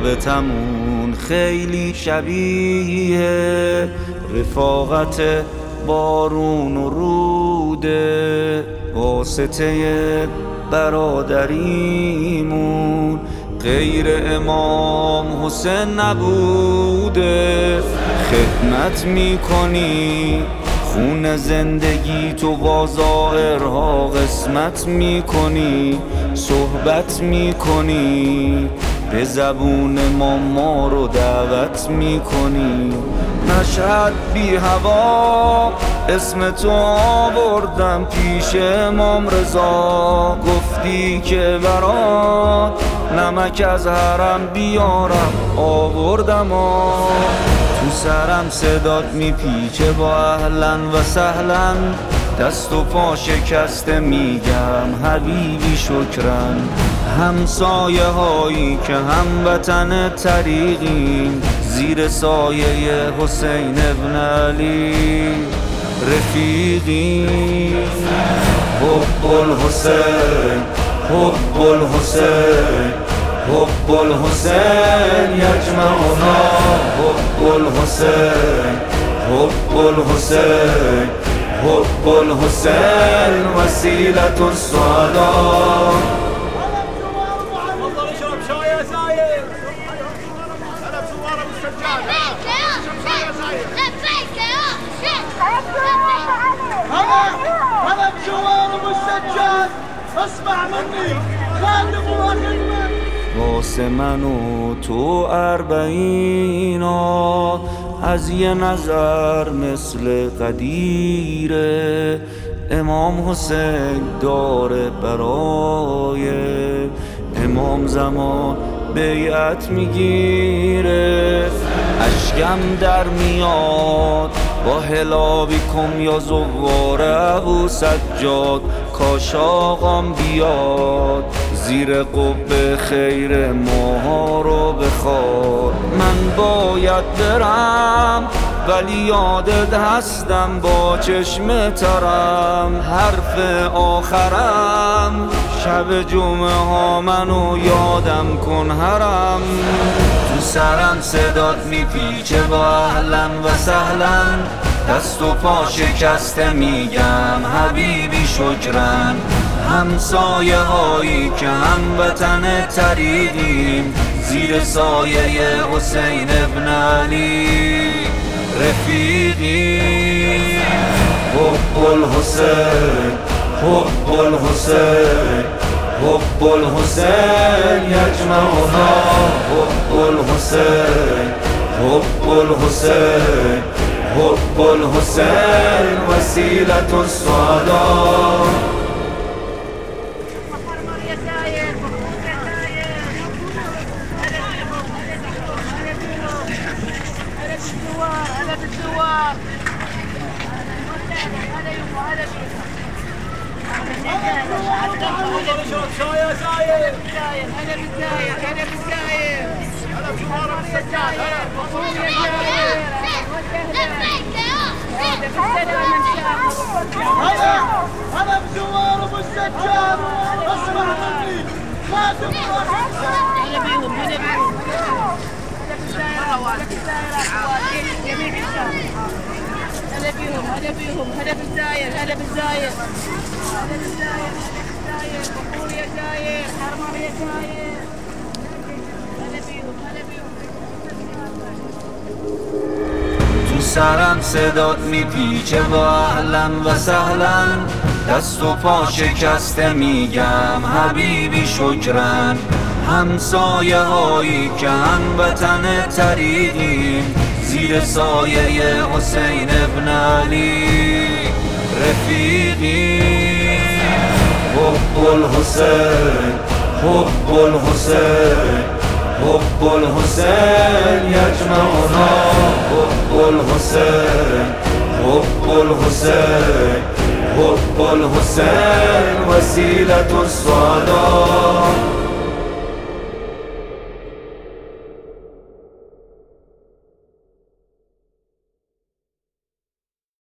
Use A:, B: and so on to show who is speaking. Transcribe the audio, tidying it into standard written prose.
A: رابطمون خیلی شبیه رفاقت بارون و روده، واسطه برادریمون غیر امام حسین نبوده. خدمت میکنی خون زندگی تو با ظاهرها قسمت میکنی، صحبت میکنی به زبون ما رو دعوت میکنی. مشهد بی هوا اسم تو آوردم پیش امام رضا، گفتی که برات نمک از حرم بیارم آوردم تو سرم صدات میپیچه با اهلا و سهلا، دست و پا شکسته میگم حبیبی شکرن. همسایه هایی که هموطن طریقیم زیر سایه حسین ابن علی رفیقی. حب الحسین حب الحسین حب الحسین یجمعنا، حب الحسین حب الحسین حب الحسین وسیلة السعداء.
B: هلا بجوار ابو السجاد، اسمع مني خادم وخدمة.
A: واسه من و تو اربعینا از یه نظر مثل قدیره، امام حسین داره برای امام زمان بیعت میگیره. اشکم در میاد با هلابی کم یا زوار ابو سجاد، کاش آقام بیاد زیر قبه خیر ماها رو بخواد. من باید برم ولی یادت هستم با چشم ترم، حرف آخرم شب جمعه ها منو یادم کن حرم. تو سرم صدات میپیچه با اهلا و سهلا، دست و پا شکسته میگم حبیبی شکرن. همسایه هایی که هموطن طریقیم زیر سایه حسین ابن علی رفیقی. حب الحسین حب الحسین حب الحسین یجمعنا، حب الحسین حب الحسین حب الحسین وسیلة السعداء.
B: هلا بجوار ابو السجاد، اسمع مني خادم وخدمة. هلا بيهم هلا بيهم هلا بيهم هلا بيهم هلا بالزاير هلا بالزاير هلا بالزاير بخور يا زاير حرمر يا زاير. هلا بيهم هلا بيهم.
A: تو سرم صدات میپیچه با اهلا و سهلا، دست و پا شکسته میگم حبیبی شکرن. همسایه هایی که هموطن طریقیم زیر سایه حسین ابن علی رفیقی. حب الحسین حب الحسین حب الحسین یجمعنا، حب الحسین حب الحسین حب الحسین وسیلة السعداء.